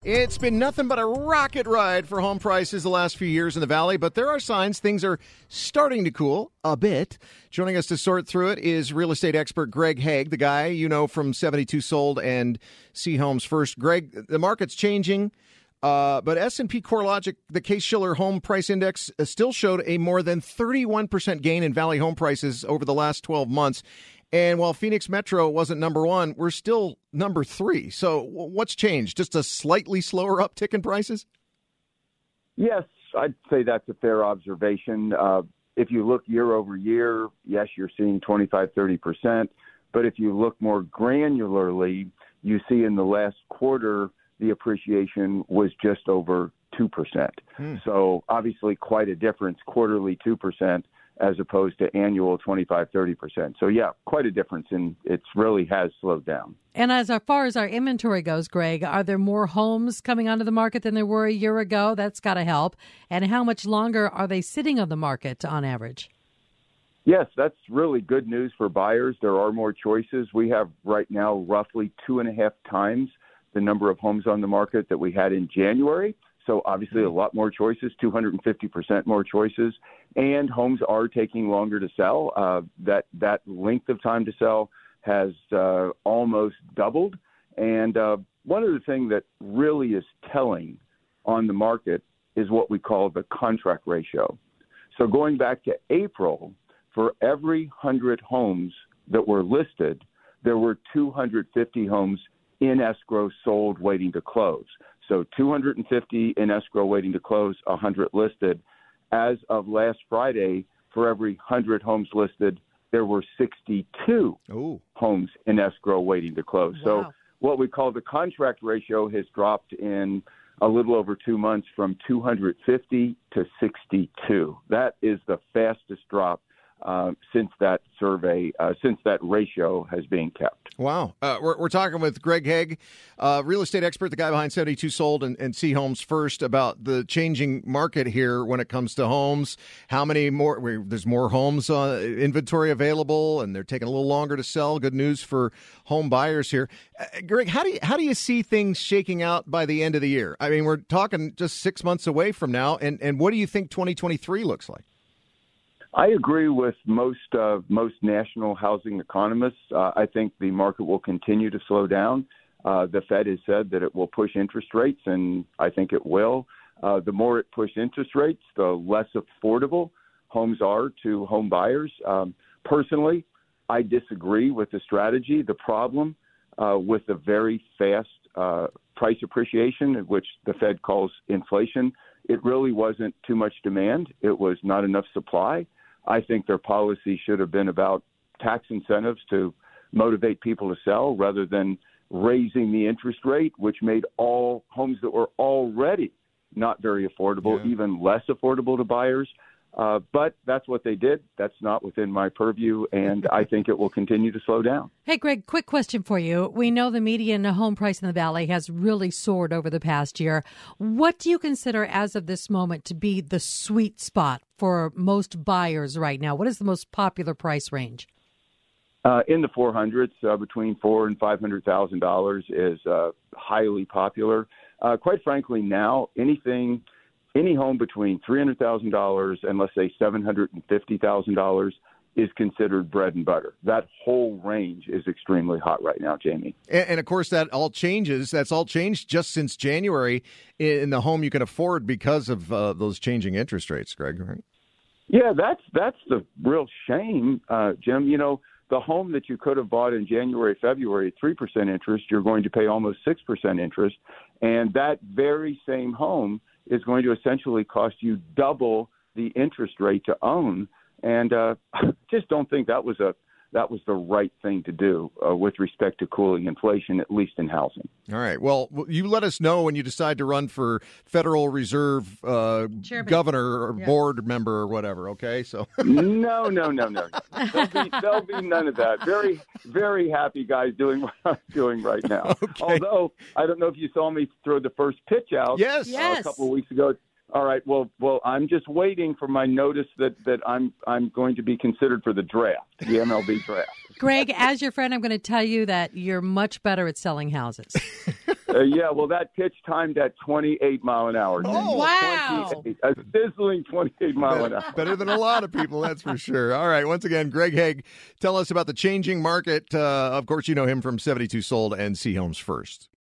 It's been nothing but a rocket ride for home prices the last few years in the Valley, but there are signs things are starting to cool a bit. Joining us to sort through it is real estate expert Greg Hague, the guy you know from 72 Sold and See Homes First. Greg, the market's changing, but S&P CoreLogic, the Case-Shiller Home Price Index, still showed a more than 31% gain in Valley home prices over the last 12 months. And while Phoenix Metro wasn't number one, we're still number three. So what's changed? Just a slightly slower uptick in prices? Yes, I'd say that's a fair observation. If you look year over year, yes, you're seeing 25-30%. But if you look more granularly, you see in the last quarter, the appreciation was just over 2%. So obviously quite a difference, quarterly 2%. As opposed to annual 25-30%. So, yeah, quite a difference, and it really has slowed down. And as far as our inventory goes, Greg, are there more homes coming onto the market than there were a year ago? That's got to help. And how much longer are they sitting on the market on average? Yes, that's really good news for buyers. There are more choices. We have right now roughly 2.5 times the number of homes on the market that we had in January. So obviously a lot more choices, 250% more choices, and homes are taking longer to sell. That length of time to sell has almost doubled. And one of the things that really is telling on the market is what we call the contract ratio. So going back to April, for every 100 homes that were listed, there were 250 homes in escrow sold waiting to close. So 250 in escrow waiting to close, 100 listed. As of last Friday, for every 100 homes listed, there were 62 homes in escrow waiting to close. Wow. So what we call the contract ratio has dropped in a little over 2 months from 250 to 62. That is the fastest drop since that survey, since that ratio has been kept. Wow. We're talking with Greg Hague, real estate expert, the guy behind 72 Sold and See Homes First, about the changing market here when it comes to homes. How many more? There's more homes inventory available, and they're taking a little longer to sell. Good news for home buyers here. Greg, how do you see things shaking out by the end of the year? I mean, we're talking just 6 months away from now, and what do you think 2023 looks like? I agree with most national housing economists. I think the market will continue to slow down. The Fed has said that it will push interest rates, and I think it will. The more it pushes interest rates, the less affordable homes are to home buyers. Personally, I disagree with the strategy. The problem with the very fast price appreciation, which the Fed calls inflation, it really wasn't too much demand. It was not enough supply. I think their policy should have been about tax incentives to motivate people to sell rather than raising the interest rate, which made all homes that were already not very affordable, even less affordable to buyers. But that's what they did. That's not within my purview, and I think it will continue to slow down. Hey, Greg, quick question for you. We know the median home price in the Valley has really soared over the past year. What do you consider as of this moment to be the sweet spot for most buyers right now? What is the most popular price range? In the 400s, between $400,000 and $500,000 is highly popular. Quite frankly, now any home between $300,000 and let's say $750,000 is considered bread and butter. That whole range is extremely hot right now, Jamie. And of course, that all changes. That's all changed just since January in the home you can afford because of those changing interest rates, Greg, right? Yeah, that's the real shame, Jim. You know, the home that you could have bought in January, February at 3% interest, you're going to pay almost 6% interest. And that very same home is going to essentially cost you double the interest rate to own. And I just don't think that was the right thing to do with respect to cooling inflation, at least in housing. All right. Well, you let us know when you decide to run for Federal Reserve governor or board member or whatever, okay? So No. There'll be none of that. Very, very happy guys doing what I'm doing right now. Okay. Although, I don't know if you saw me throw the first pitch out a couple of weeks ago. All right. Well, I'm just waiting for my notice that I'm going to be considered for the draft, the MLB draft. Greg, as your friend, I'm going to tell you that you're much better at selling houses. Yeah, well, that pitch timed at 28 mile an hour. Oh, wow. A sizzling 28 mile an hour. Better than a lot of people, that's for sure. All right, once again, Greg Hague, tell us about the changing market. Of course, you know him from 72 Sold and See Homes First.